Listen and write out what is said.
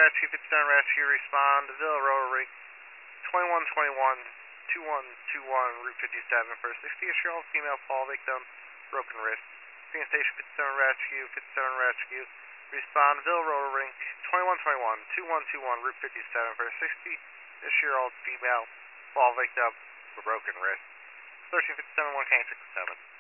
Rescue, 57 Rescue, respond to Villa Rotary, 2121, 2121, Route 57 for a 60-year-old female fall victim, broken wrist. Phoenix Station 57 Rescue, 57 Rescue, respond to Villa Rotary, 2121, 2121, Route 57 for a 60-year-old female fall victim with broken wrist. 1357 1K67.